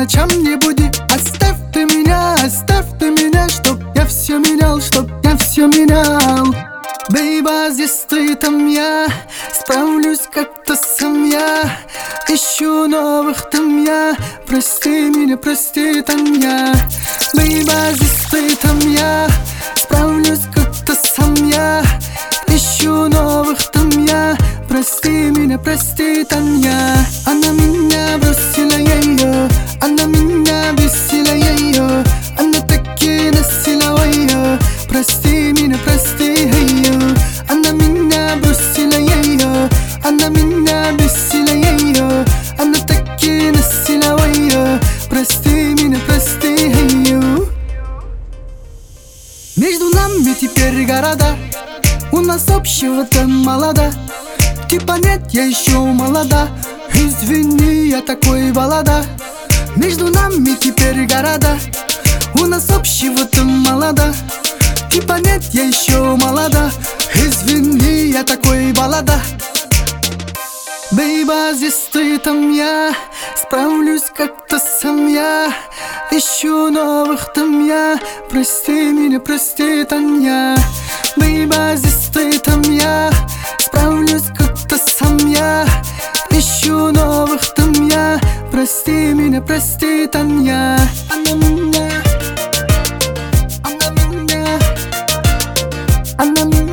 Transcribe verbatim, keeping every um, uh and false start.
ночам не буди. Оставь ты меня, оставь ты меня, чтоб я все менял, чтоб я все менял. Бейба, здесь ты, там я, справлюсь как-то сам я. Ищу новых, там я, прости меня, прости, там я. Бейба, здесь ты, там я, справлюсь как-то сам я. Ищу новых, там я, прости меня, прости, там я. Она меня бросила, я ее, она меня бесила, я ее, она таки носила, ее. Прости меня, прости ее. Она меня бросила, я ее, она меня бесила, я ее, она таки носила, ее. Прости меня, прости ее. Между нами теперь города, у нас общего-то мало, да. Типа нет, я еще молода, извини, я такой баллада. Между нами теперь города, у нас общего-то мало, да. Типа нет, я еще молода, извини, я такой баллада. Бейба, здесь ты, там я, справлюсь как-то сам я. Ищу новых, там я, прости меня, прости, там я. Бейба, здесь ты, там я, справлюсь как-то сам я. Ищу новых, там я, прости меня, прости, там я. Она меня, она меня, она меня.